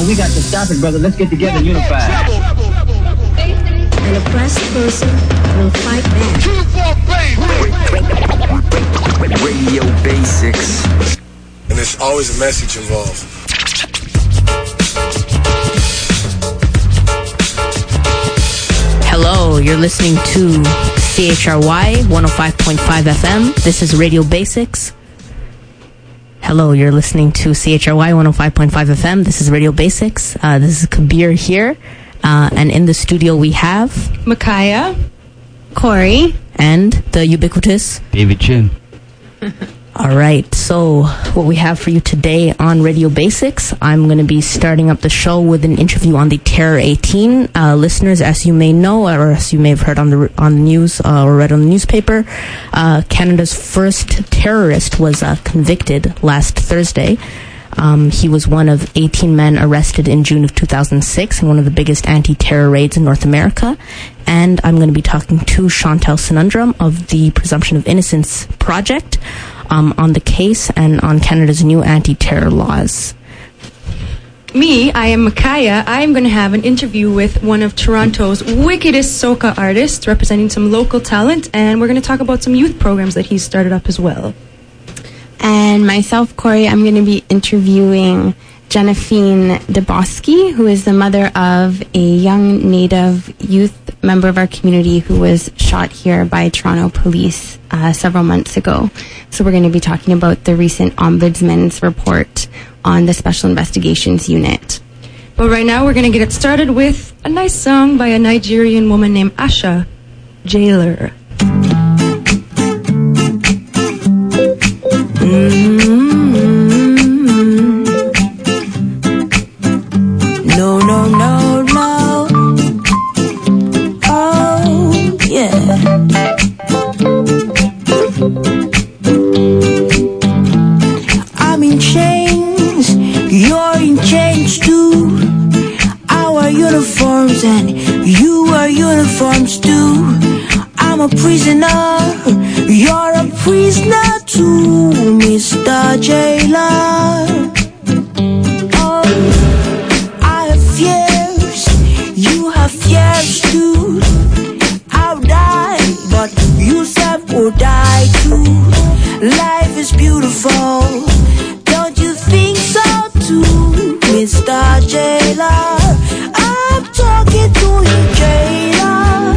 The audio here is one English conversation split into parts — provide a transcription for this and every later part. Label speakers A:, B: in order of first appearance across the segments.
A: and we got to stop it, brother. Let's get together and unify.
B: An oppressed person will fight back.
C: Radio Basics.
D: And there's always a message involved.
E: Hello, you're listening to CHRY 105.5 FM. This is Radio Basics. Hello, you're listening to CHRY 105.5 FM. This is Radio Basics. This is Kabir here. And in the studio we have...
F: Micaiah. Corey.
E: And the ubiquitous...
G: David Chin.
E: All right, so what we have for you today on Radio Basics, I'm going to be starting up the show with an interview on the Terror 18. Listeners, as you may know, or as you may have heard on the news or read on the newspaper, Canada's first terrorist was convicted last Thursday. He was one of 18 men arrested in June of 2006 in one of the biggest anti-terror raids in North America. And I'm going to be talking to Chantal Sanundram of the Presumption of Innocence Project on the case and on Canada's new anti-terror laws.
F: I am Micaiah. I'm going to have an interview with one of Toronto's wickedest soca artists representing some local talent, and we're going to talk about some youth programs that he's started up as well.
H: And myself, Corey, I'm going to be interviewing Jennifer DeBosky, who is the mother of a young Native youth member of our community who was shot here by Toronto police several months ago. So we're going to be talking about the recent Ombudsman's report on the Special Investigations Unit.
F: But right now we're going to get it started with a nice song by a Nigerian woman named Asha, Jailer.
I: No, no, no, no. Oh, yeah. I'm in chains, you're in chains too. Our uniforms and you are uniforms too. I'm a prisoner, you're a prisoner too, Mr. Jailer. You have fears too. I'll die, but you self will die too. Life is beautiful, don't you think so too, Mr. Jailer? I'm talking to you, Jailer.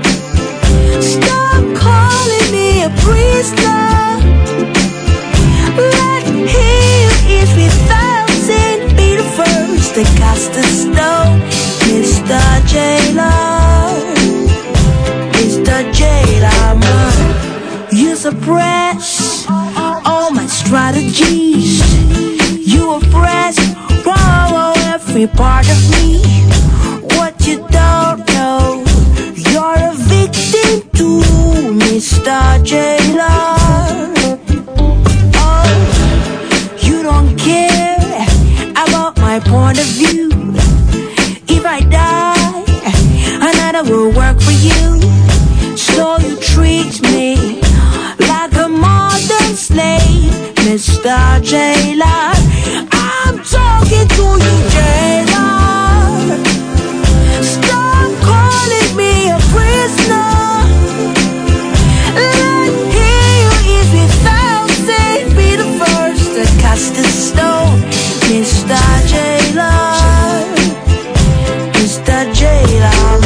I: Stop calling me a prisoner. Let him is without sin be the first to cast a stone. Mr. Jailer, Mr. Jailer, man. You suppress all my strategies. You oppress every part of me. What you don't know, you're a victim too, Mr. Jailer. Oh, you don't care about my point of view. If I die, another will work for you. So you treat me like a modern slave, Mr. Jailer. I'm talking to you, Jailer. Stop calling me a prisoner. Let him who is without sin be the first to cast a stone, Mr. Jailer. Mr. Jailer.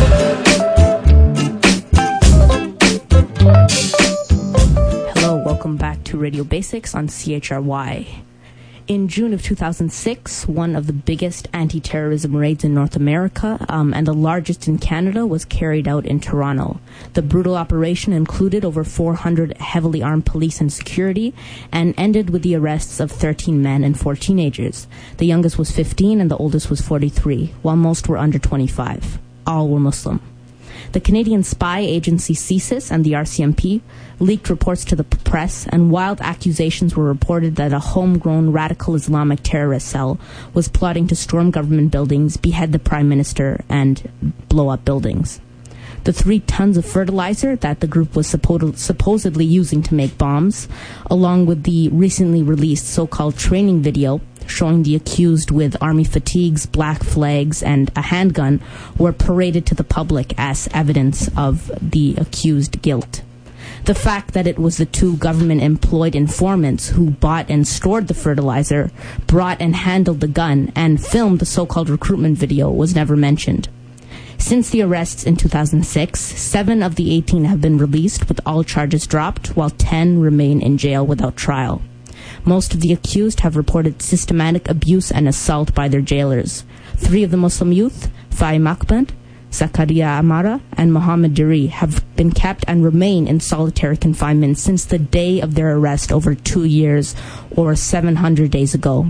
E: Hello, welcome back to Radio Basics on CHRY. In June of 2006, one of the biggest anti-terrorism raids in North America and the largest in Canada was carried out in Toronto. The brutal operation included over 400 heavily armed police and security and ended with the arrests of 13 men and 4 teenagers. The youngest was 15 and the oldest was 43, while most were under 25. All were Muslim. The Canadian spy agency CSIS and the RCMP leaked reports to the press, and wild accusations were reported that a homegrown radical Islamic terrorist cell was plotting to storm government buildings, behead the Prime Minister, and blow up buildings. The 3 tons of fertilizer that the group was supposedly using to make bombs, along with the recently released so-called training video, showing the accused with army fatigues, black flags, and a handgun were paraded to the public as evidence of the accused guilt. The fact that it was the two government-employed informants who bought and stored the fertilizer, brought and handled the gun, and filmed the so-called recruitment video was never mentioned. Since the arrests in 2006, 7 of the 18 have been released with all charges dropped, while 10 remain in jail without trial. Most of the accused have reported systematic abuse and assault by their jailers. 3 of the Muslim youth, Faim Ahmed, Zakaria Amara, and Mohammed Diri, have been kept and remain in solitary confinement since the day of their arrest over 2 years, or 700 days ago.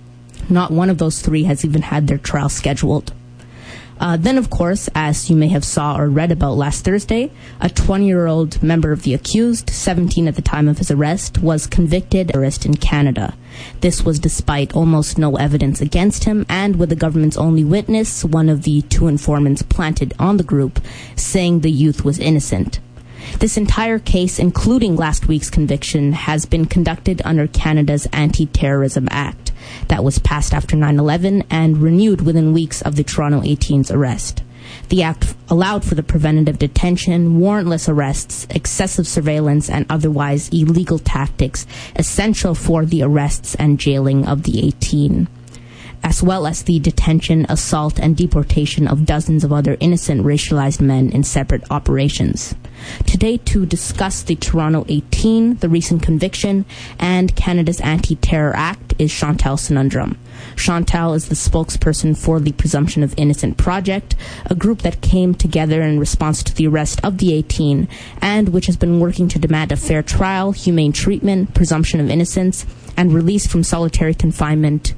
E: Not one of those 3 has even had their trial scheduled. Then, of course, as you may have saw or read about last Thursday, a 20-year-old member of the accused, 17 at the time of his arrest, was convicted of arrest in Canada. This was despite almost no evidence against him, and with the government's only witness, one of the 2 informants planted on the group, saying the youth was innocent. This entire case, including last week's conviction, has been conducted under Canada's Anti-Terrorism Act that was passed after 9/11 and renewed within weeks of the Toronto 18's arrest. The act allowed for the preventative detention, warrantless arrests, excessive surveillance, and otherwise illegal tactics essential for the arrests and jailing of the 18, as well as the detention, assault, and deportation of dozens of other innocent racialized men in separate operations. Today, to discuss the Toronto 18, the recent conviction, and Canada's Anti-Terror Act is Chantal Sunundram. Chantal is the spokesperson for the Presumption of Innocence Project, a group that came together in response to the arrest of the 18 and which has been working to demand a fair trial, humane treatment, presumption of innocence, and release from solitary confinement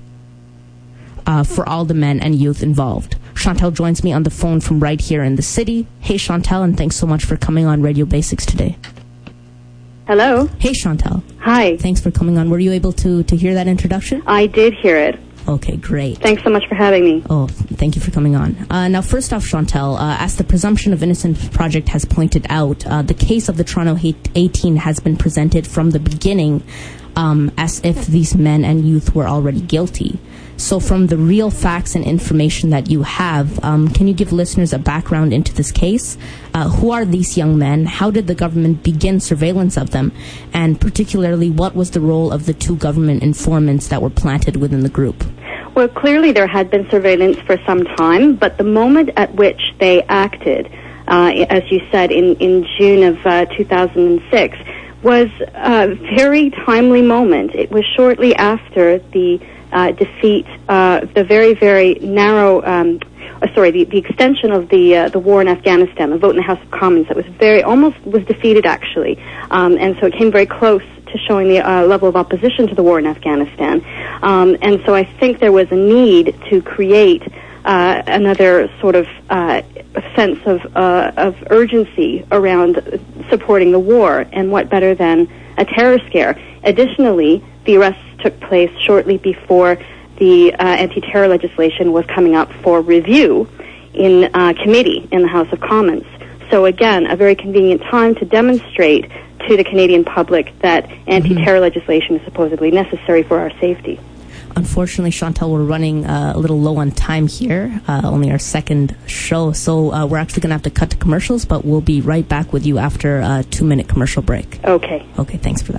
E: for all the men and youth involved. Chantal joins me on the phone from right here in the city. Hey, Chantal, and thanks so much for coming on Radio Basics today.
G: Hello.
E: Hey, Chantal.
G: Hi.
E: Thanks for coming on. Were you able to hear that introduction?
G: I did hear it.
E: Okay, great.
G: Thanks so much for having me.
E: Oh, thank you for coming on. Now, first off, Chantal, as the Presumption of Innocence Project has pointed out, the case of the Toronto 18 has been presented from the beginning as if these men and youth were already guilty. So from the real facts and information that you have, can you give listeners a background into this case? Who are these young men? How did the government begin surveillance of them? And particularly, what was the role of the 2 government informants that were planted within the group?
G: Well, clearly there had been surveillance for some time, but the moment at which they acted, as you said, in June of 2006, was a very timely moment. It was shortly after the defeat, the very, very narrow, the extension of the war in Afghanistan, the vote in the House of Commons that was almost defeated actually, and so it came very close to showing the level of opposition to the war in Afghanistan, and so I think there was a need to create another sort of sense of urgency around supporting the war, and what better than a terror scare. Additionally, the arrests took place shortly before the anti-terror legislation was coming up for review in committee in the House of Commons. So again, a very convenient time to demonstrate to the Canadian public that anti-terror legislation is supposedly necessary for our safety.
E: Unfortunately, Chantal, we're running a little low on time here, only our second show, so we're actually going to have to cut to commercials, but we'll be right back with you after a 2-minute commercial break.
G: Okay.
E: Okay, thanks for that.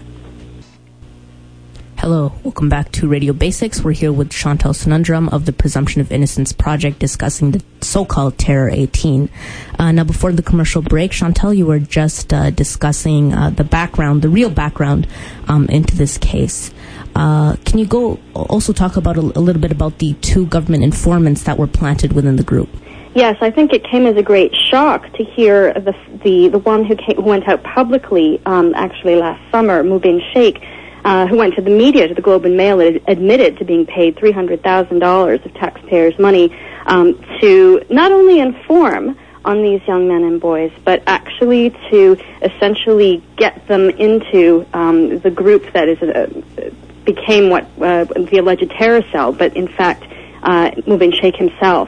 E: Hello, welcome back to Radio Basics. We're here with Chantal Sunundram of the Presumption of Innocence Project discussing the so-called Terror 18. Now, before the commercial break, Chantal, you were just discussing the real background into this case. Can you also talk about a little bit about the 2 government informants that were planted within the group?
G: Yes, I think it came as a great shock to hear the one who went out publicly actually last summer, Mubin Sheikh, who went to the media, to the Globe and Mail, and admitted to being paid $300,000 of taxpayers' money to not only inform on these young men and boys, but actually to essentially get them into the group that became what the alleged terror cell, but in fact Mubin Sheikh himself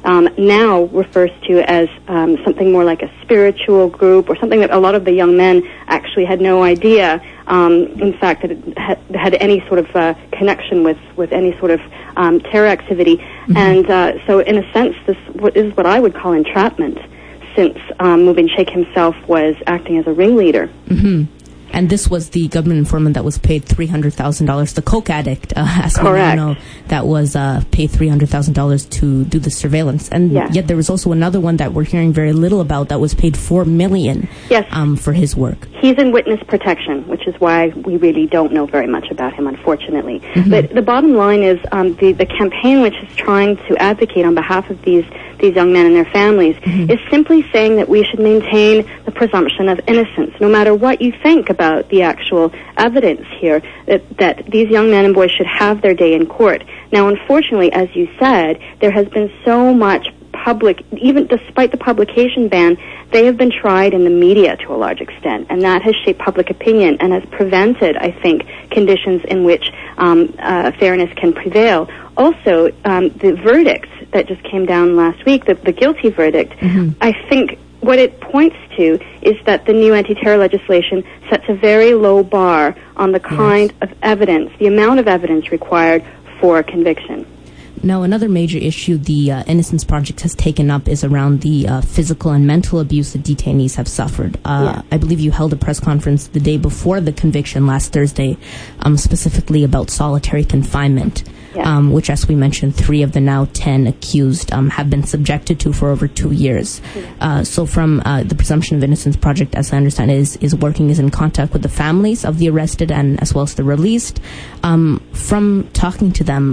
G: now refers to as something more like a spiritual group, or something that a lot of the young men actually had no idea, in fact, that it had any sort of connection with any sort of terror activity. And so in a sense, this is what I would call entrapment, since Mubin Sheikh himself was acting as a ringleader.
E: And this was the government informant that was paid $300,000, the coke addict, as we now know, that was paid $300,000 to do the surveillance. And yet there was also another one that we're hearing very little about that was paid $4 million for his work.
G: He's in witness protection, which is why we really don't know very much about him, unfortunately. But the bottom line is the campaign, which is trying to advocate on behalf of these young men and their families, is simply saying that we should maintain the presumption of innocence, no matter what you think about the actual evidence here, that these young men and boys should have their day in court. Now, unfortunately, as you said, there has been so much public, even despite the publication ban, they have been tried in the media to a large extent, and that has shaped public opinion and has prevented, I think, conditions in which fairness can prevail. Also, the verdicts that just came down last week, the guilty verdict, I think what it points to is that the new anti-terror legislation sets a very low bar on the kind of evidence, the amount of evidence required for conviction.
E: Now, another major issue the Innocence Project has taken up is around the physical and mental abuse that detainees have suffered. I believe you held a press conference the day before the conviction last Thursday, specifically about solitary confinement, which, as we mentioned, 3 of the now 10 accused have been subjected to for over 2 years. So from the Presumption of Innocence Project, as I understand, is in contact with the families of the arrested and as well as the released. From talking to them,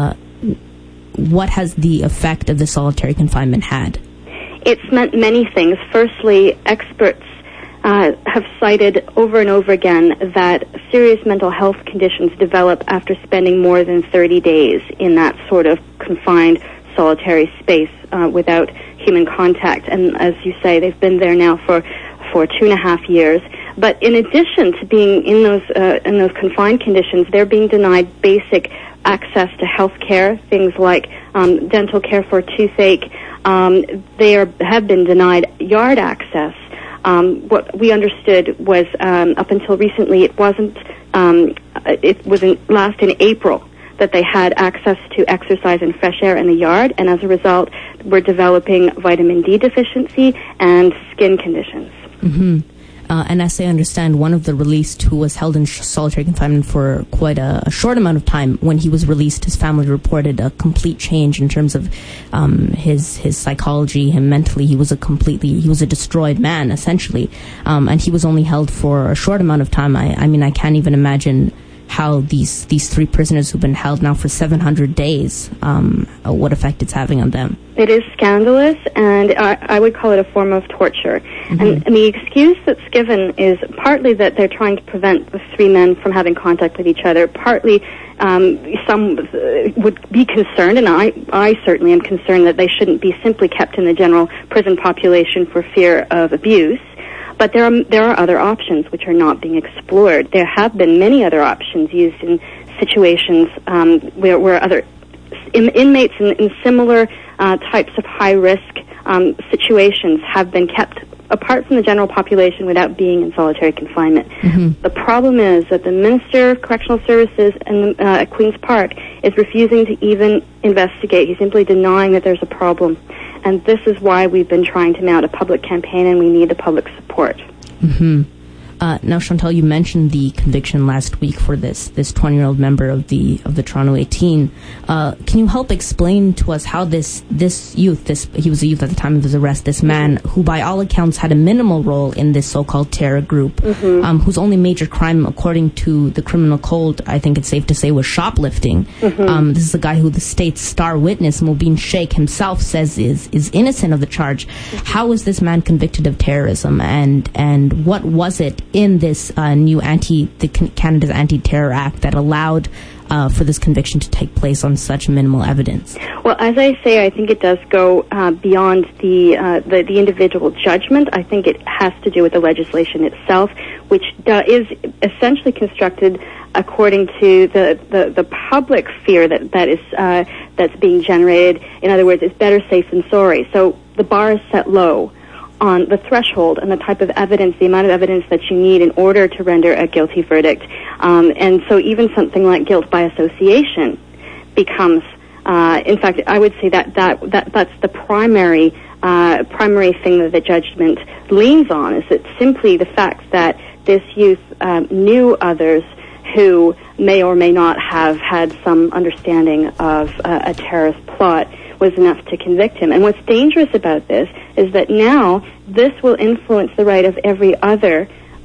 E: what has the effect of the solitary confinement had?
G: It's meant many things. Firstly, experts have cited over and over again that serious mental health conditions develop after spending more than 30 days in that sort of confined solitary space without human contact. And as you say, they've been there now for 2.5 years. But in addition to being in those confined conditions, they're being denied basic access to health care, things like dental care for toothache. They have been denied yard access. What we understood was up until recently, it was last in April that they had access to exercise and fresh air in the yard, and as a result, were developing vitamin D deficiency and skin conditions.
E: And as I understand, one of the released who was held in solitary confinement for quite a short amount of time, when he was released, his family reported a complete change in terms of his psychology, him mentally. He was a destroyed man, essentially. And he was only held for a short amount of time. I mean, I can't even imagine how these 3 prisoners who've been held now for 700 days, what effect it's having on them.
G: It is scandalous, and I would call it a form of torture. And the excuse that's given is partly that they're trying to prevent the 3 men from having contact with each other. Partly, some would be concerned, and I certainly am concerned, that they shouldn't be simply kept in the general prison population for fear of abuse. But there are other options which are not being explored. There have been many other options used in situations where other inmates in similar types of high-risk situations have been kept apart from the general population without being in solitary confinement. The problem is that the Minister of Correctional Services at Queen's Park is refusing to even investigate. He's simply denying that there's a problem. And this is why we've been trying to mount a public campaign, and we need the public support.
E: Now, Chantal, you mentioned the conviction last week for this 20-year-old member of the Toronto 18. Can you help explain to us how this youth, he was a youth at the time of his arrest, this man who by all accounts had a minimal role in this so-called terror group, whose only major crime, according to the criminal code, I think it's safe to say, was shoplifting. This is a guy who the state's star witness, Mubin Sheikh himself, says is innocent of the charge. How was this man convicted of terrorism, and what was it in this new Canada's Anti-Terror Act that allowed for this conviction to take place on such minimal evidence?
G: Well, as I say, I think it does go beyond the individual judgment. I think it has to do with the legislation itself, which is essentially constructed according to the public fear that's being generated. In other words, it's better safe than sorry. So the bar is set low on the threshold and the type of evidence, the amount of evidence that you need in order to render a guilty verdict. And so even something like guilt by association becomes, in fact, I would say that's the primary thing that the judgment leans on, is that simply the fact that this youth knew others who may or may not have had some understanding of a terrorist plot was enough to convict him. And what's dangerous about this is that now this will influence the right of every other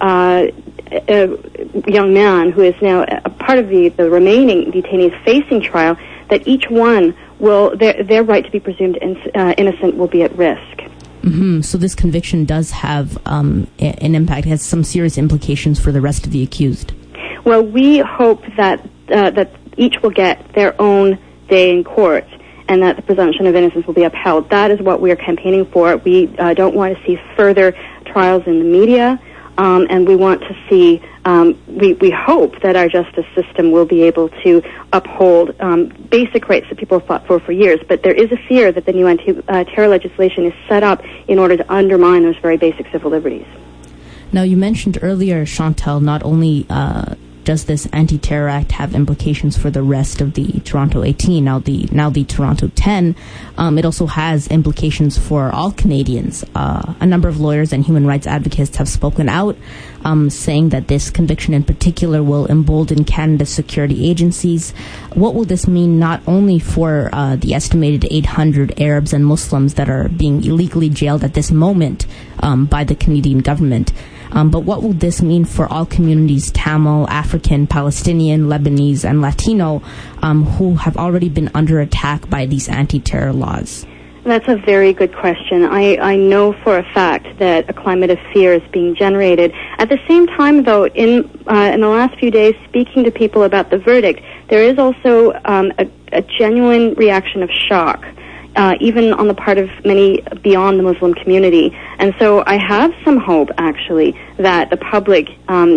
G: young man who is now a part of the remaining detainees facing trial, that each one will, their right to be presumed innocent will be at risk.
E: Mm-hmm. So this conviction does have an impact, has some serious implications for the rest of the accused.
G: Well, we hope that each will get their own day in court, and that the presumption of innocence will be upheld. That is what we are campaigning for. We don't want to see further trials in the media, and we want to see, we hope that our justice system will be able to uphold basic rights that people have fought for years. But there is a fear that the new anti-terror legislation is set up in order to undermine those very basic civil liberties.
E: Now, you mentioned earlier, Chantal, not only does this Anti-Terror Act have implications for the rest of the Toronto 18, now the Toronto 10, it also has implications for all Canadians. A number of lawyers and human rights advocates have spoken out, saying that this conviction in particular will embolden Canada's security agencies. What will this mean not only for the estimated 800 Arabs and Muslims that are being illegally jailed at this moment by the Canadian government, but what will this mean for all communities, Tamil, African, Palestinian, Lebanese, and Latino, who have already been under attack by these anti-terror laws?
G: That's a very good question. I know for a fact that a climate of fear is being generated. At the same time, though, in the last few days, speaking to people about the verdict, there is also a genuine reaction of shock, even on the part of many beyond the Muslim community. And so I have some hope, actually, that the public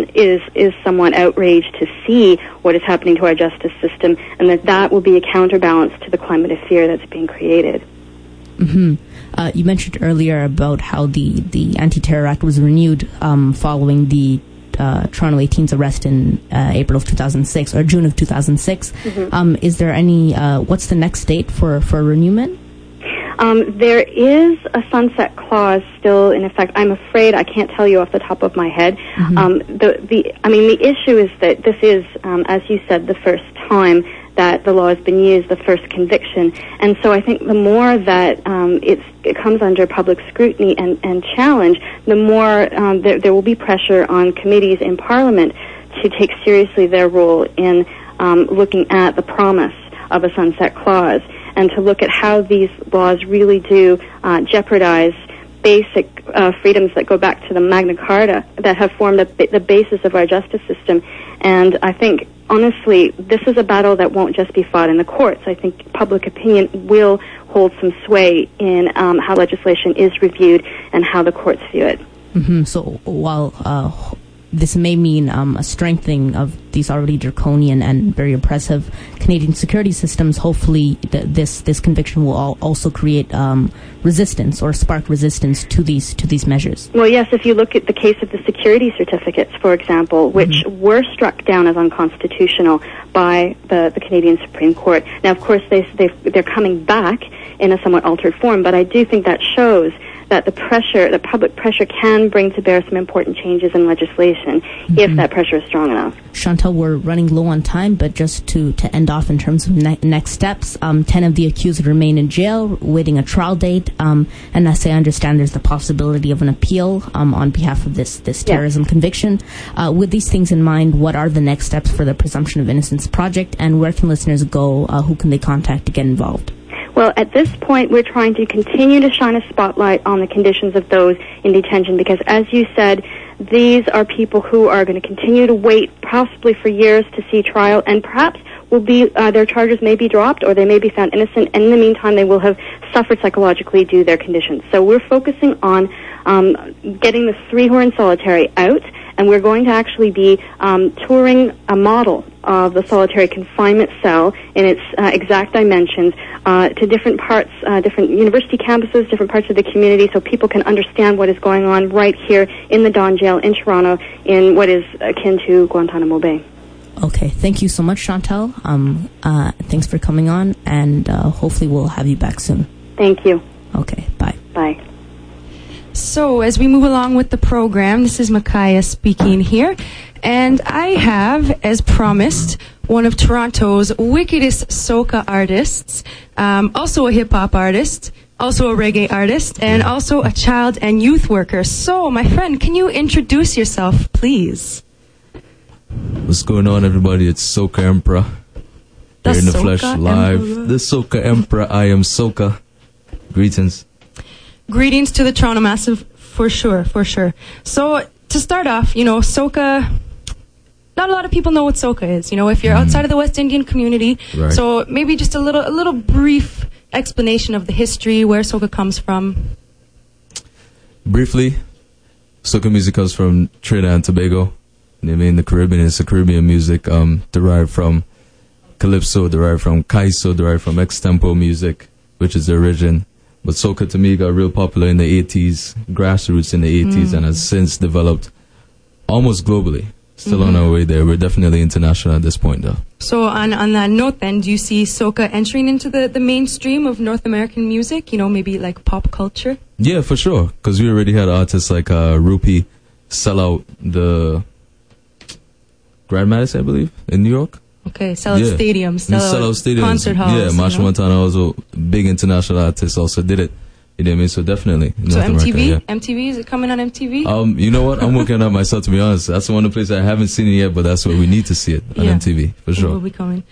G: is somewhat outraged to see what is happening to our justice system, and that will be a counterbalance to the climate of fear that's being created.
E: Mm-hmm. You mentioned earlier about how the Anti-Terror Act was renewed following the Toronto 18's arrest in April of 2006, or June of 2006. Mm-hmm. Is there any, what's the next date for renewment?
G: There is a sunset clause still in effect. I'm afraid I can't tell you off the top of my head. Mm-hmm. The issue is that this is, as you said, the first time that the law has been used, the first conviction. And so I think the more that it comes under public scrutiny and challenge, the more there will be pressure on committees in Parliament to take seriously their role in looking at the promise of a sunset clause, and to look at how these laws really do jeopardize basic freedoms that go back to the Magna Carta, that have formed the basis of our justice system. And I think, honestly, this is a battle that won't just be fought in the courts. I think public opinion will hold some sway in how legislation is reviewed and how the courts view it.
E: Mm-hmm. So while this may mean a strengthening of these already draconian and very oppressive Canadian security systems, hopefully this conviction will also create resistance, or spark resistance to these measures.
G: Well, yes, if you look at the case of the security certificates, for example, which mm-hmm. were struck down as unconstitutional by the Canadian Supreme Court. Now, of course, they're coming back in a somewhat altered form, but I do think that shows that the public pressure can bring to bear some important changes in legislation, mm-hmm. if that pressure is strong enough.
E: Chantal, we're running low on time, but just to end off in terms of next steps, 10 of the accused remain in jail, waiting a trial date, and as I understand, there's the possibility of an appeal on behalf of this terrorism conviction. With these things in mind, what are the next steps for the Presumption of Innocence Project, and where can listeners go? Who can they contact to get involved?
G: Well, at this point, we're trying to continue to shine a spotlight on the conditions of those in detention, because, as you said, these are people who are going to continue to wait possibly for years to see trial, and perhaps will be their charges may be dropped or they may be found innocent, and in the meantime they will have suffered psychologically due to their conditions. So we're focusing on getting the three who are in solitary out, and we're going to actually be touring a model of the solitary confinement cell in its exact dimensions to different parts, different university campuses, different parts of the community, so people can understand what is going on right here in the Don Jail in Toronto in what is akin to Guantanamo Bay.
E: Okay, thank you so much, Chantal. Thanks for coming on, and hopefully we'll have you back soon.
G: Thank you.
E: Okay, bye.
G: Bye.
F: So, as we move along with the program, this is Micaiah speaking here, and I have, as promised, one of Toronto's wickedest soca artists, also a hip-hop artist, also a reggae artist, and also a child and youth worker. So, my friend, can you introduce yourself, please?
J: What's going on, everybody? It's Soca Emperor. Here in the flesh, live. The Soca Emperor. I am Soca. Greetings.
F: Greetings to the Toronto Massive, for sure, for sure. So, to start off, you know, soca, not a lot of people know what soca is, you know, if you're outside of the West Indian community.
J: Right.
F: So, maybe just a little brief explanation of the history, where soca comes from.
J: Briefly, soca music comes from Trinidad and Tobago. I mean, the Caribbean is Caribbean music, derived from calypso, derived from kaiso, derived from extempo music, which is the origin. But soca to me got real popular in the 80s, grassroots in the 80s, and has since developed almost globally. Still on our way there. We're definitely international at this point, though.
F: So on that note, then, do you see soca entering into the mainstream of North American music? You know, maybe like pop culture?
J: Yeah, for sure. Because we already had artists like Rupi sell out the Grand Madison, I believe, in New York.
F: Okay, sell out stadiums,
J: sell out stadiums,
F: concert halls.
J: Yeah, Machel Montana, also big international artists, also did it. You know what I mean? So definitely.
F: So
J: North
F: MTV,
J: America, yeah.
F: MTV, is it coming on MTV?
J: You know what? I'm working on that myself, to be honest. That's one of the places I haven't seen it yet, but that's where we need to see it on MTV for sure.
F: It will be coming.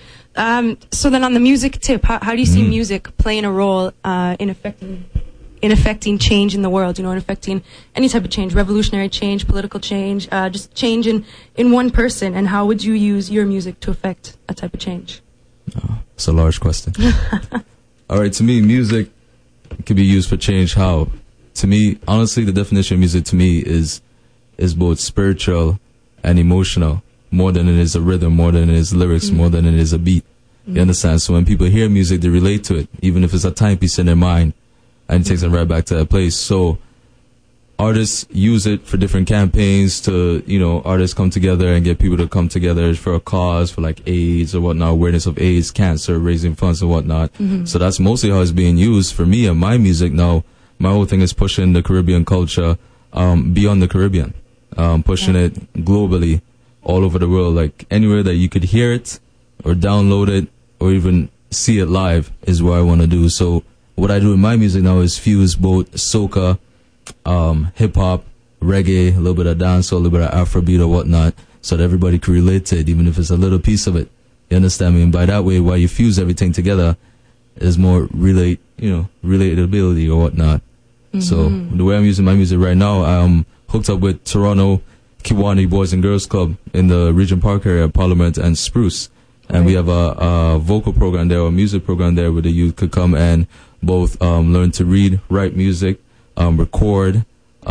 F: So then, on the music tip, how do you see music playing a role in affecting change in the world? You know, in affecting any type of change, revolutionary change, political change, just change in one person. And how would you use your music to affect a type of change?
J: It's a large question. All right, to me, music can be used for change. How? To me, honestly, the definition of music to me is both spiritual and emotional, more than it is a rhythm, more than it is lyrics, more than it is a beat. You understand? So when people hear music, they relate to it, even if it's a timepiece in their mind, and it takes them right back to that place. So artists use it for different campaigns to, you know, artists come together and get people to come together for a cause, for like AIDS or whatnot, awareness of AIDS, cancer, raising funds and whatnot. So that's mostly how it's being used. For me and my music now, my whole thing is pushing the Caribbean culture beyond the Caribbean, pushing it globally all over the world. Like anywhere that you could hear it or download it or even see it live is what I want to do. So what I do in my music now is fuse both soca, hip-hop, reggae, a little bit of dance, a little bit of Afrobeat or whatnot, so that everybody can relate to it, even if it's a little piece of it. You understand me? And by that way, while you fuse everything together, there's more relatability or whatnot. So the way I'm using my music right now, I'm hooked up with Toronto Kiwani Boys and Girls Club in the Regent Park area, Parliament and Spruce. And we have a vocal program there, or a music program there, where the youth could come and both learn to read, write music, record,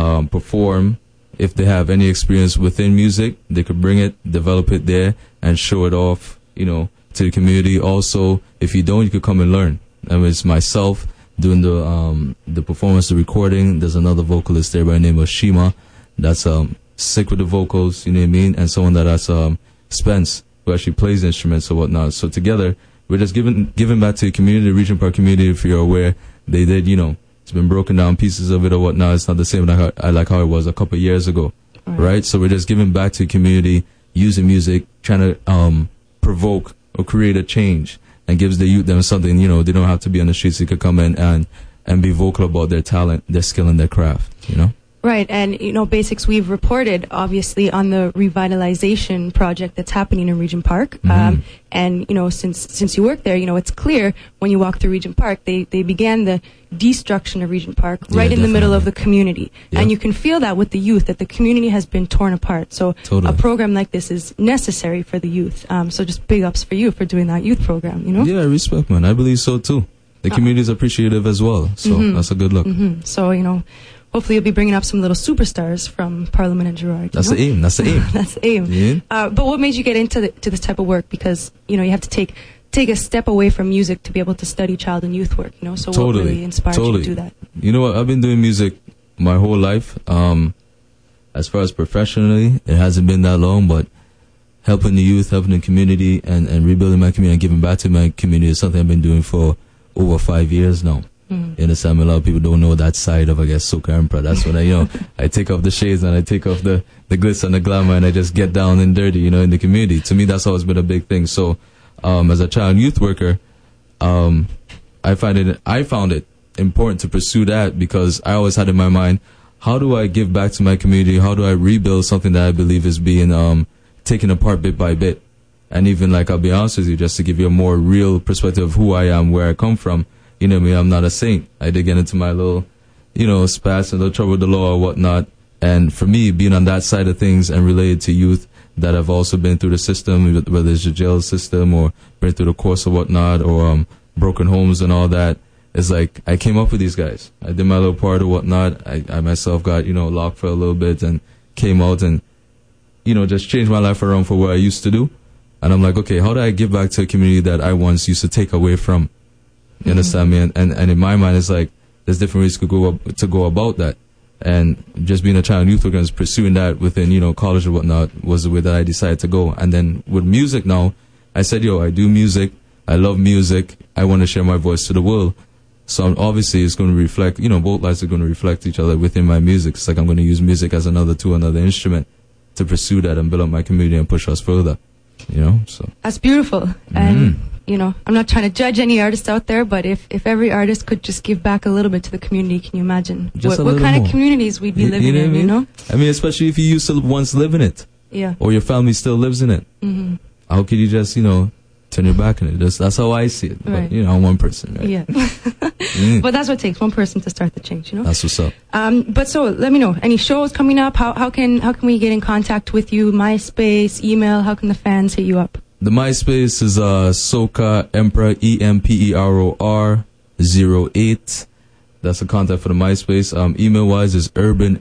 J: perform. If they have any experience within music, they could bring it, develop it there, and show it off, you know, to the community. Also, if you don't, you could come and learn. I mean, it's myself doing the performance, the recording. There's another vocalist there by the name of Shima that's sick with the vocals, you know what I mean, and someone that's Spence, who actually plays instruments or whatnot. So together, we're just giving back to the community, the Regent Park community. If you're aware, they did, you know, it's been broken down, pieces of it or whatnot. It's not the same like how it was a couple of years ago, right? So we're just giving back to the community, using music, trying to provoke or create a change, and gives the youth them something, you know, they don't have to be on the streets. They could come in and be vocal about their talent, their skill, and their craft, you know?
F: Right, and Basics, we've reported obviously on the revitalization project that's happening in Regent Park.
J: Mm-hmm.
F: And since you work there, it's clear when you walk through Regent Park, they began the destruction of Regent Park right in the middle of the community.
J: Yep.
F: And you can feel that with the youth, that the community has been torn apart. So
J: Totally.
F: a program like this is necessary for the youth. So just big ups for you for doing that youth program,
J: Yeah, respect, man. I believe so too. The community is appreciative as well, so that's a good look.
F: Mm-hmm. So, hopefully you'll be bringing up some little superstars from Parliament and Gerrard.
J: That's the aim. That's the aim.
F: That's the aim.
J: Yeah.
F: But what made you get into this type of work? Because you have to take a step away from music to be able to study child and youth work. So
J: Totally.
F: what really inspired you to do that?
J: You know what? I've been doing music my whole life. As far as professionally, it hasn't been that long, but helping the youth, helping the community, and rebuilding my community and giving back to my community is something I've been doing for over 5 years now.
F: Mm-hmm.
J: You understand? A lot of people don't know that side of, I guess, Soca Emperor. That's when I take off the shades and I take off the glitz and the glamour and I just get down and dirty, in the community. To me, that's always been a big thing. So, as a child and youth worker, I found it important to pursue that because I always had in my mind, how do I give back to my community? How do I rebuild something that I believe is being taken apart bit by bit? And even I'll be honest with you, just to give you a more real perspective of who I am, where I come from. I'm not a saint. I did get into my little, spats and little trouble with the law or whatnot. And for me, being on that side of things and related to youth that have also been through the system, whether it's the jail system or been through the course or whatnot, or broken homes and all that, it's I came up with these guys. I did my little part or whatnot. I myself got, locked for a little bit and came out and, just changed my life around for what I used to do. And I'm okay, how do I give back to a community that I once used to take away from? You understand me? And in my mind, it's there's different ways to go about that. And just being a child and youth worker and pursuing that within, college or whatnot was the way that I decided to go. And then with music now, I said, I do music. I love music. I want to share my voice to the world. So obviously it's going to reflect, both lives are going to reflect each other within my music. It's I'm going to use music as another tool, another instrument to pursue that and build up my community and push us further. So
F: that's beautiful. And I'm not trying to judge any artist out there, but if every artist could just give back a little bit to the community, can you imagine what kind of communities we'd be living in?
J: I mean, especially if you used to once live in it, or your family still lives in it.
F: Mm-hmm.
J: How could you just turn your back on it? That's how I see it.
F: Right.
J: But I'm one person, right?
F: Yeah. But that's what it takes, one person to start the change.
J: That's what's up.
F: But so let me know, any shows coming up? How can we get in contact with you? MySpace, email? How can the fans hit you up?
J: The MySpace is Soca Emperor, EMPEROR 08. That's the contact for the MySpace. Email wise is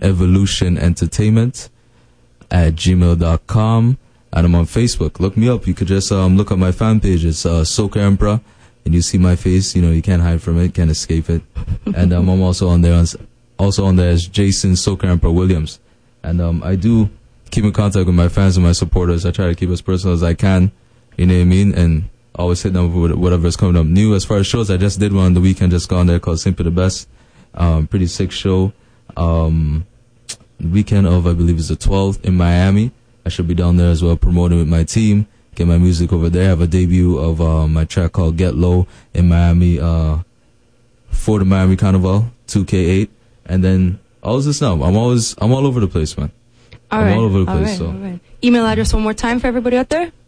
J: urbanevolutionentertainment@gmail.com. And I'm on Facebook. Look me up. You could just look at my fan page. It's Soca Emperor, and you see my face. You can't hide from it, can't escape it. And I'm also on there. Also on there is Jason Soca Emperor Williams. And I do keep in contact with my fans and my supporters. I try to keep as personal as I can. You know what I mean? And always hit them with whatever's coming up new. As far as shows, I just did one on the weekend, just gone there, called Simply the Best. Pretty sick show. Weekend of, I believe, is the 12th in Miami. I should be down there as well, promoting with my team. Get my music over there. I have a debut of my track called Get Low in Miami for the Miami Carnival 2K8. And then all this now. I'm all over the place, man. I'm all over the place.
F: All right. Email address one more time for everybody out there.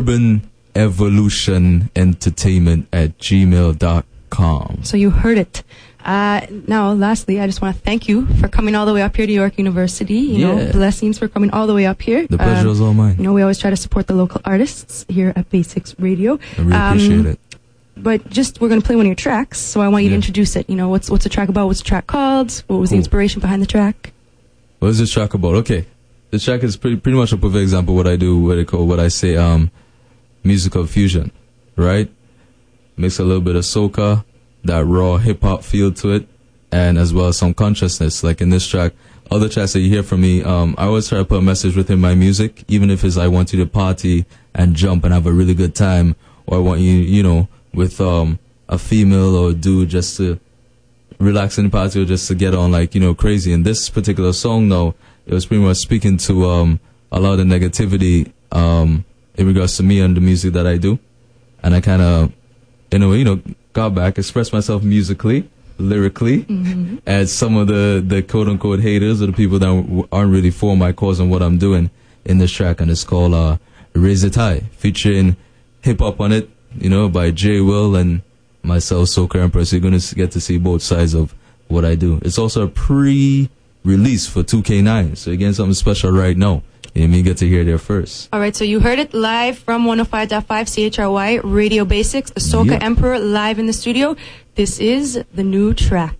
J: urbanevolutionentertainment@gmail.com.
F: So you heard it. Now, lastly, I just want to thank you for coming all the way up here to York University. You know, blessings for coming all the way up here.
J: The pleasure is all mine.
F: We always try to support the local artists here at Basics Radio.
J: I really appreciate it.
F: But we're going to play one of your tracks, so I want you to introduce it. What's the track about? What's the track called? What was the inspiration behind the track?
J: What is this track about? Okay. The track is pretty much a perfect example of what I do, what I say, musical fusion, right? Mix a little bit of soca, that raw hip-hop feel to it, and as well as some consciousness, like in this track. Other tracks that you hear from me, I always try to put a message within my music, even if it's I want you to party and jump and have a really good time, or I want you, with a female or a dude just to relax in the party or just to get on crazy. In this particular song, though, it was pretty much speaking to a lot of the negativity in regards to me and the music that I do. And I kind of, got back, expressed myself musically, lyrically, as some of the quote unquote haters or the people that aren't really for my cause and what I'm doing in this track. And it's called Raise It High, featuring hip hop on it, you know, by J Will and myself, Soca Emperor. So you're going to get to see both sides of what I do. It's also a pre-release for 2K9, so you're getting something special right now. You know what I mean? You get to hear it there first.
F: All right, so you heard it live from 105.5 CHRY Radio Basics, the Soca Emperor live in the studio. This is the new track.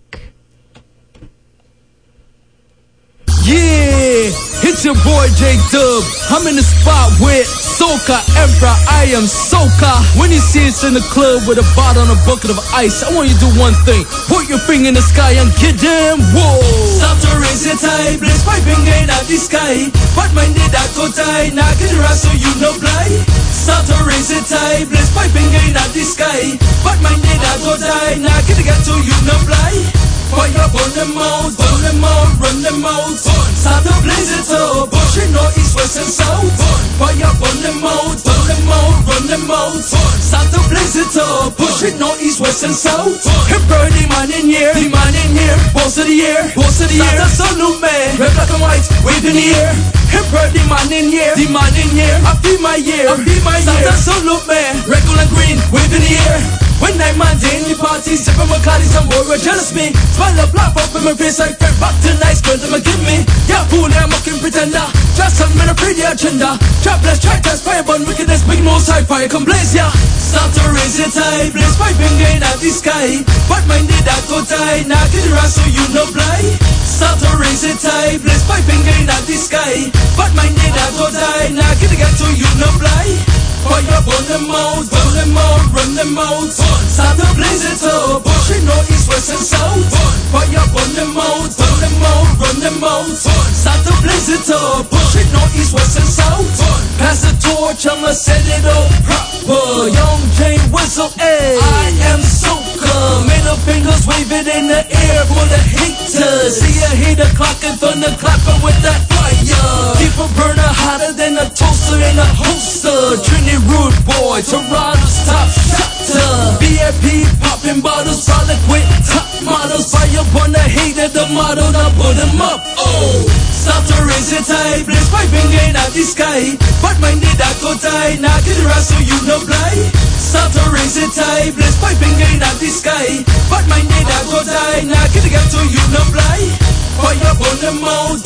K: Yeah, it's your boy J-Dub. I'm in the spot with Soca Emperor. I am Soca. When you see us in the club with a bottle and a bucket of ice, I want you to do one thing. Put your finger in the sky and get them. Whoa.
L: Stop to raise your tie, blaze my finger in the sky. But my need that go tie, now get around so you no blind. Stop to raise your tie, blaze my finger in the sky. But my need that go tie, now get so you no blind. Fire burn them out, run them out. Start to blaze it up, push it north, east, west and south. Fire burn them out, run them out. Start to blaze it up, push it north, east, west and south. Emperor, the man in here, boss of the year, Start to salute man, red, black and white, wave in the air. Emperor, the man in here, I feel my year, Start to salute man, red, gold and green, wave in the air. When I'm on the party, sipping my cardi, some boy will jealous me. Smile up, laugh up in my face like Fred back to nice girl, them a give me. Yeah, fool, I'm mocking pretender. Just some men a pretty agenda. Trapless, try test, fire burn, wickedness, big no sci-fi, come blaze, yeah. Start to raise your tie, blaze my finger in the sky. But mine did that go tie, now get around so you no blind. Start to raise your tie, blaze my finger in the sky. But mine did that go tie, now get so you no blind. Fire burn them out, run them out. Start to blaze it up, push it north, east, west and south. Fire burn them out, run them out. Start to blaze it up, push it north, east, west and south. Pass the torch, I'ma set it up proper. Young Jane Whistle, ayy, I am Soca. Middle fingers waving in the air for the haters. See a hater clocking, thunder clapping with that fire. Keep a burner hotter than a toaster in a holster. Trinity Rude Boy, Toronto's top shotter. VIP popping bottles, frolic with top models. Fire on the hater, the model, now put them up. Oh, stop to raise your tie, blaze my finger in the sky. But my need that go tie, now get around so you no blind. Stop to raise your tie, blaze my finger in the sky. But my need that go tie, now get so you no blind. Fire burn them out,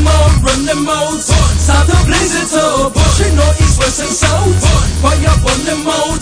L: run them out. Start to blaze it up, push it north, east, west and south. Fire burn them out,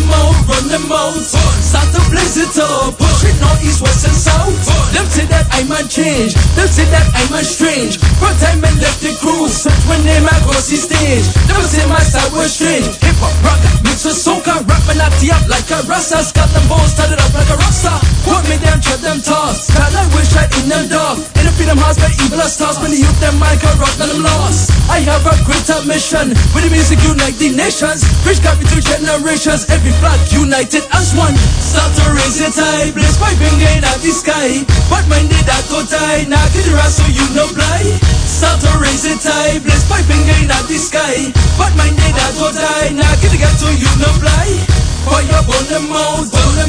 L: run them out. Start to blaze it up, push it north, east, west and south. Them say that I'm a change, them say that I'm a strange. First time I left the crew, search my name across the stage. Never say my style was strange. Hip hop rock, mix with soca, rap and natty up like a rasta. Got them balls started up like a rasta. Put me down, trip them toss. God, I wish I in them dog. In the freedom house, by evil as stars. When the youth them mic, I rock, none them lost. I have a greater mission. With the music unite the nations. Rich got me through generations. Every flag united as one. Start to raise your tie, blaze my finger in the sky. But my need that go tie, now get around so you no blind. Start to raise your tie, blaze my finger in the sky. But my need that go tie, now get so you no blind. Fire burn them out,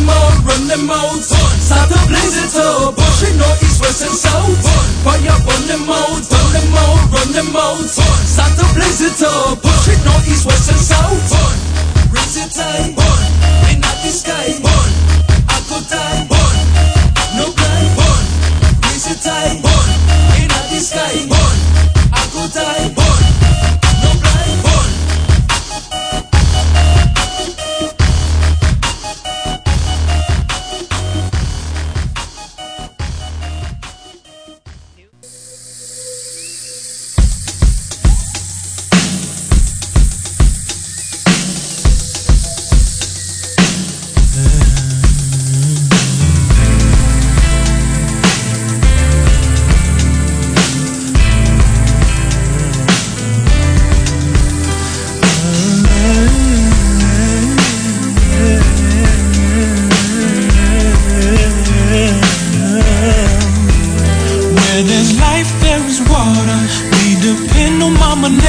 L: run them out. Start to blaze it up, push it north, east, west and south. Fire burn them out, run them out. Start to blaze it up, push it north, east, west and south. Raise it high, in the sky. I go die, no blind. Raise it high, in the sky. I go die, no blind.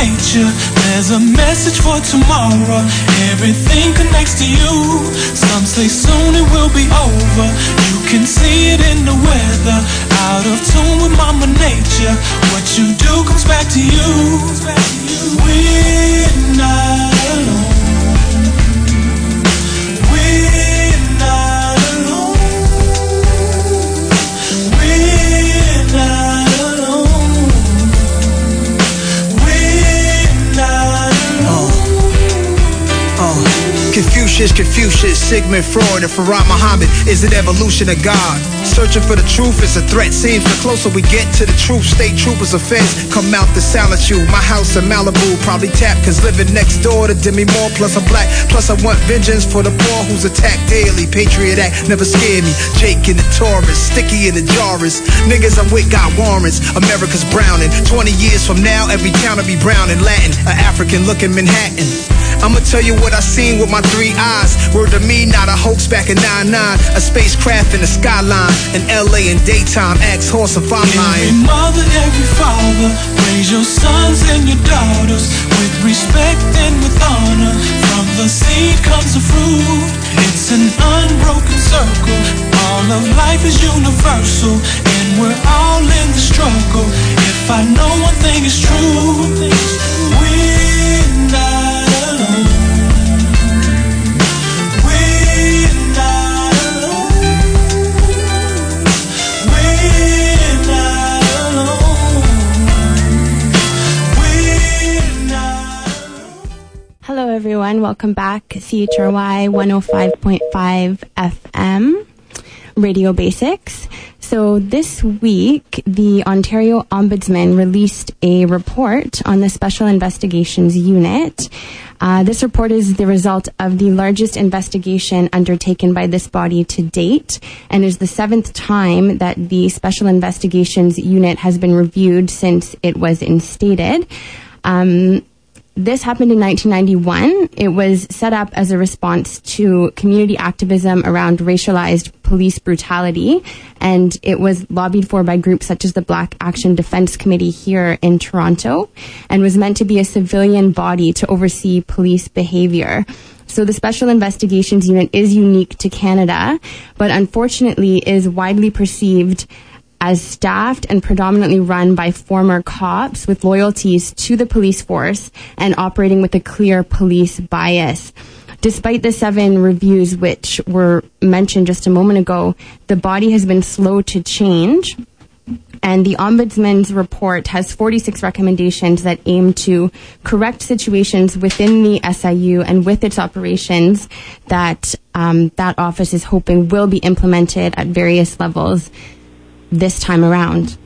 M: There's a message for tomorrow. Everything connects to you. Some
L: say soon it will be over. You can see it in the weather. Out of tune with Mama Nature. What you do comes back to you. We're not alone. We're not alone. We're not alone. We're not alone.
M: Confucius, Sigmund Freud, and Farah Muhammad is an evolution of God. Searching for the truth is a threat. Seems the closer we get to the truth, state troopers of feds come out to silence you. My house in Malibu probably tapped, cause living next door to Demi Moore, plus I'm black. Plus I want vengeance for the poor who's attacked daily. Patriot Act never scared me. Jake in the Taurus, Sticky in the Jarvis. Niggas I'm with got warrants. America's browning. 20 years from now, every town will be brown in Latin. An African looking Manhattan. I'ma tell you what I seen with my 3 eyes. Word to me, not a hoax back in 99. A spacecraft in the skyline in LA in daytime. Axe horse if I'm lying.
L: Every mother, every father, raise your sons and your daughters with respect and with honor. From the seed comes the fruit. It's an unbroken circle. All of life is universal, and we're all in the struggle. If I know one thing is true, we're not alone.
H: Hello, everyone. Welcome back. CHRY 105.5 FM, Radio Basics. So this week, the Ontario Ombudsman released a report on the Special Investigations Unit. This report is the result of the largest investigation undertaken by this body to date, and is the 7th time that the Special Investigations Unit has been reviewed since it was instated. This happened in 1991. It was set up as a response to community activism around racialized police brutality, and it was lobbied for by groups such as the Black Action Defense Committee here in Toronto, and was meant to be a civilian body to oversee police behavior. So the Special Investigations Unit is unique to Canada, but unfortunately is widely perceived as staffed and predominantly run by former cops with loyalties to the police force and operating with a clear police bias. Despite the 7 reviews which were mentioned just a moment ago, the body has been slow to change. And the Ombudsman's report has 46 recommendations that aim to correct situations within the SIU and with its operations that that office is hoping will be implemented at various levels this time around.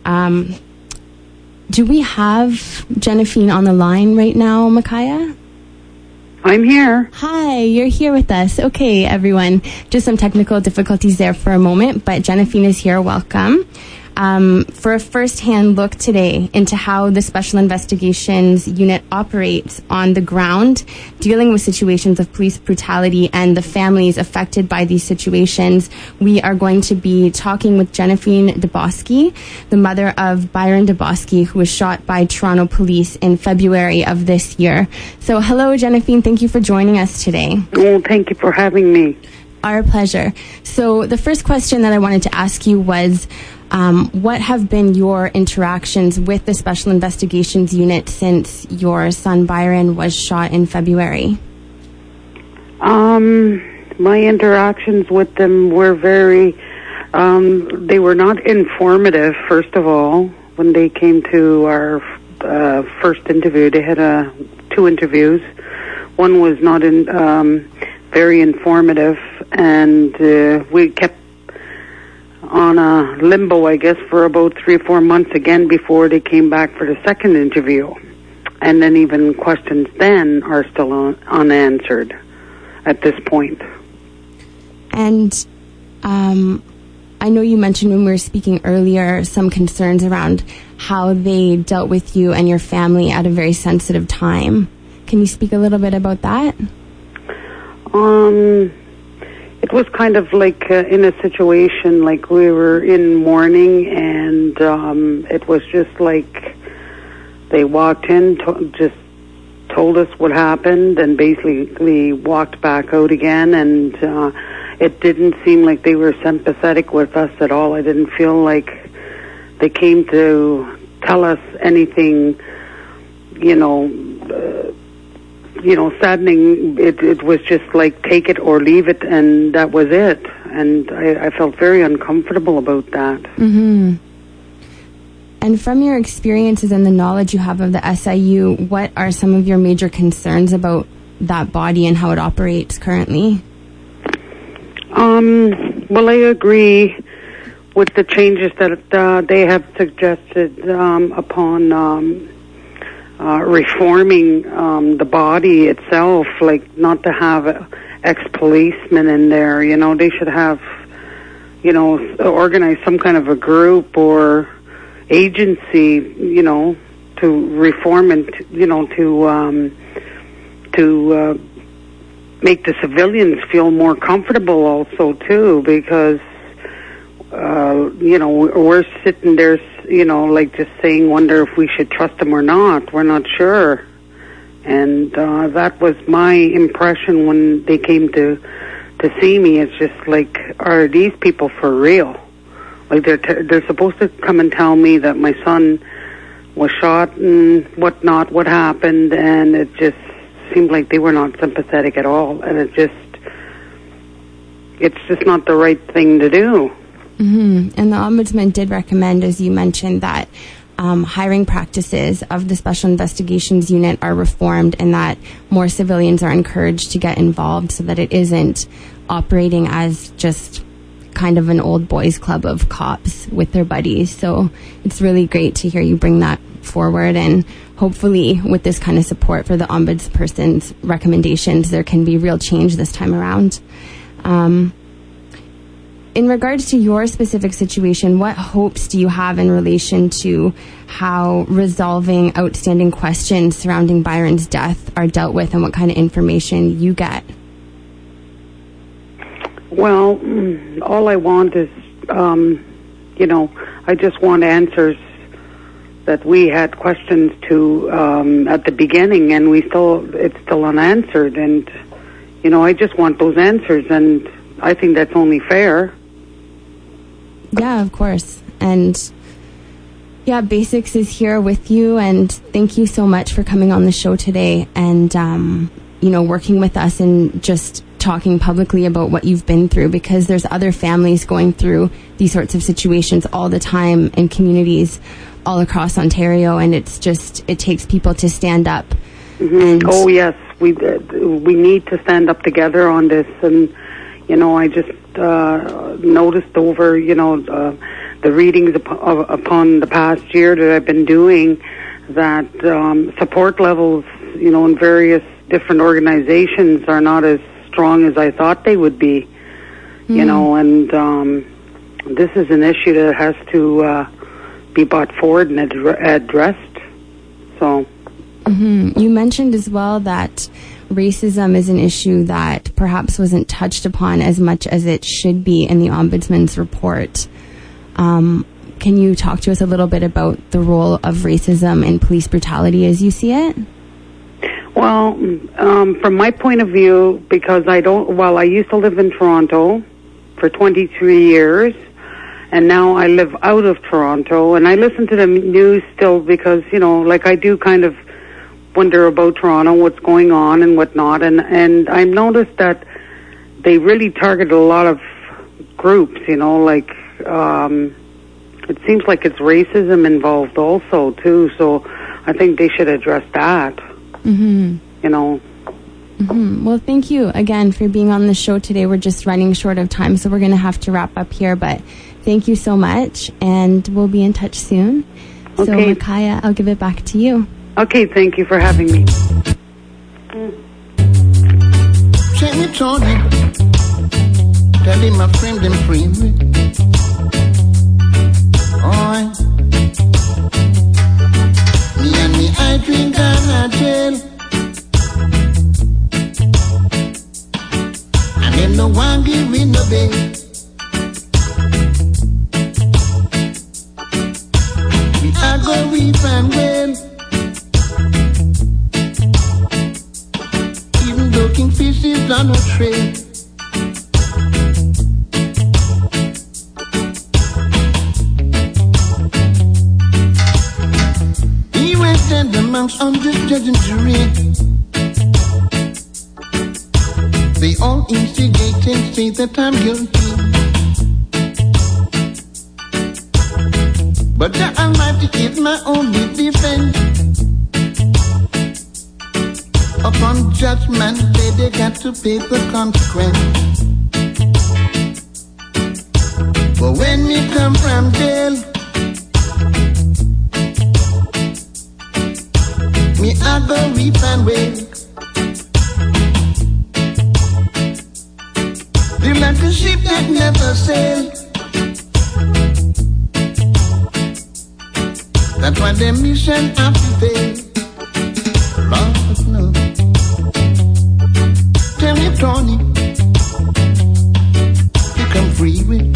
H: Do we have Jennifer on the line right now, Micaiah?
N: I'm here.
H: Hi, you're here with us. Okay, everyone. Just some technical difficulties there for a moment, but Jennifer is here. Welcome. For a first-hand look today into how the Special Investigations Unit operates on the ground, dealing with situations of police brutality and the families affected by these situations, we are going to be talking with Jennifer Dubosky, the mother of Byron Dubosky, who was shot by Toronto police in February of this year. So hello, Jennifer. Thank you for joining us today.
N: Oh, thank you for having me.
H: Our pleasure. So the first question that I wanted to ask you was, what have been your interactions with the Special Investigations Unit since your son Byron was shot in February?
N: My interactions with them were very, they were not informative, first of all. When they came to our first interview, they had 2 interviews. One was not very informative, and we kept on a limbo, I guess, for about 3 or 4 months again before they came back for the second interview. And then even questions then are still unanswered at this point.
H: And I know you mentioned when we were speaking earlier some concerns around how they dealt with you and your family at a very sensitive time. Can you speak a little bit about that?
N: It was kind of like in a situation like we were in mourning, and it was just like they walked in, just told us what happened and basically walked back out again, and it didn't seem like they were sympathetic with us at all. I didn't feel like they came to tell us anything, saddening. It was just like, take it or leave it, and that was it. And I felt very uncomfortable about that.
H: Mm-hmm. And from your experiences and the knowledge you have of the SIU, what are some of your major concerns about that body and how it operates currently?
N: Well, I agree with the changes that they have suggested upon reforming the body itself, like not to have ex-policemen in there. They should have, organize some kind of a group or agency, to reform and, to make the civilians feel more comfortable also, too, because, we're sitting there, just saying, wonder if we should trust them or not. We're not sure. And that was my impression when they came to see me. It's just like, are these people for real? Like they're supposed to come and tell me that my son was shot and whatnot, what happened, and it just seemed like they were not sympathetic at all. And it's just not the right thing to do.
H: Mm-hmm. And the Ombudsman did recommend, as you mentioned, that hiring practices of the Special Investigations Unit are reformed and that more civilians are encouraged to get involved so that it isn't operating as just kind of an old boys club of cops with their buddies. So it's really great to hear you bring that forward, and hopefully with this kind of support for the ombudsperson's recommendations, there can be real change this time around. In regards to your specific situation, what hopes do you have in relation to how resolving outstanding questions surrounding Byron's death are dealt with, and what kind of information you get?
N: Well, all I want is, I just want answers that we had questions to at the beginning, and it's still unanswered. And, I just want those answers, and I think that's only fair.
H: Yeah, of course. And yeah, Basics is here with you, and thank you so much for coming on the show today and, working with us and just talking publicly about what you've been through, because there's other families going through these sorts of situations all the time in communities all across Ontario, and it takes people to stand up.
N: Mm-hmm. Oh yes, we need to stand up together on this. And I just noticed over the readings upon the past year that I've been doing that support levels in various different organizations are not as strong as I thought they would be. And this is an issue that has to be brought forward and addressed. So.
H: Mm-hmm. You mentioned as well that racism is an issue that perhaps wasn't touched upon as much as it should be in the Ombudsman's report. Can you talk to us a little bit about the role of racism in police brutality as you see it?
N: Well, from my point of view, because I used to live in Toronto for 23 years, and now I live out of Toronto, and I listen to the news still because, I do kind of wonder about Toronto, what's going on and whatnot, and I noticed that they really target a lot of groups, it seems like it's racism involved also, too, so I think they should address that.
H: Mm-hmm.
N: Mm-hmm.
H: Well, thank you again for being on the show today. We're just running short of time, so we're going to have to wrap up here, but thank you so much, and we'll be in touch soon. Okay. So, Micaiah, I'll give it back to you.
N: Okay, thank you for having me.
O: Check me, Tony. Tell him my friend and free me. Oh, me and me, I drink and I tell. And them no one give me no bail. I go reap and well. on a trail. He will stand amongst hundred judge and jury. They all instigate and say that I'm guilty. But the Almighty is my only defense. Upon judgment day, they got to pay the consequence. But when we come from jail, me I go weep and wail. They're like a ship that never sailed. That's why their mission have to fail. Lord knows. Tell me, Tony, you come free with.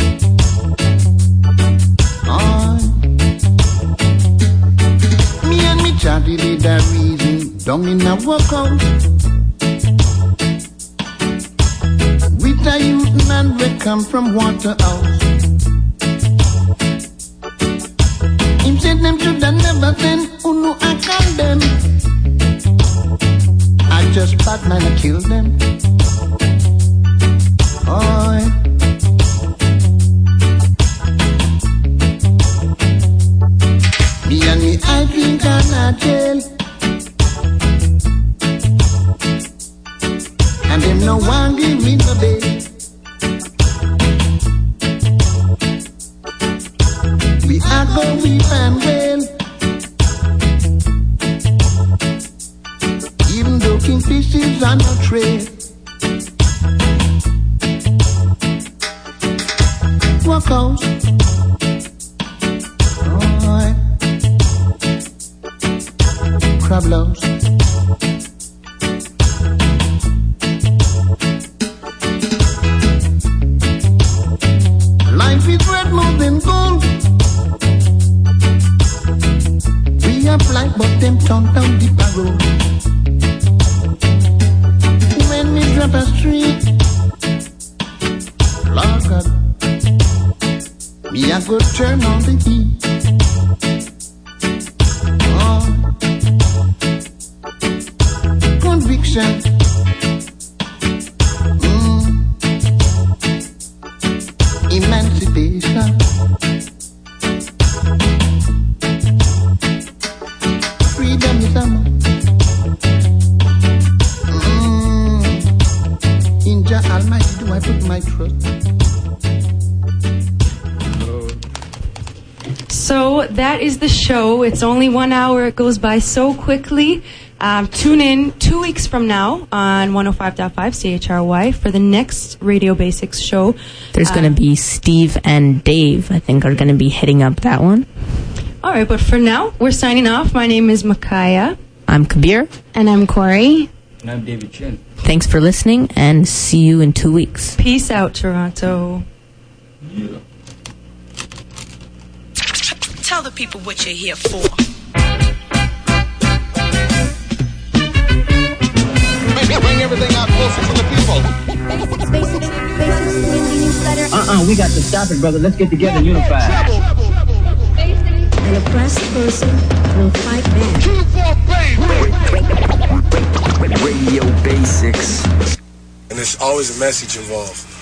O: Oh, me and me chatty did that reason down in a workout. With a youth man we come from Waterhouse. Him said them should have never send who know I call them. I just bad man and kill them. Oh, me and me I think I'm a jail. And them no one give me the bail. We are go weep and wail. Even though Kingfish is on a trail. Walk out. Oh, crab loves. Life is red more than gold. We have light, but them turn down the barrel. When we drop a street, Lord God, me I go turn on the heat. Oh, conviction. Emancipation. Freedom is a in Jah Almighty do I put my trust.
F: So that is the show. It's only 1 hour. It goes by so quickly. Tune in 2 weeks from now on 105.5 CHRY for the next Radio Basics show.
E: There's going to be Steve and Dave, I think, are going to be hitting up that one.
F: All right, but for now, we're signing off. My name is Makaya.
E: I'm Kabir.
H: And I'm Corey.
A: And I'm David Chin.
E: Thanks for listening, and see you in 2 weeks.
F: Peace out, Toronto.
A: Yeah.
P: Tell the people what you're here for.
O: Bring everything out closer to the people.
A: We got to stop it, brother. Let's get together and unify.
B: An oppressed person will fight back.
C: Radio Basics.
D: And there's always a message involved.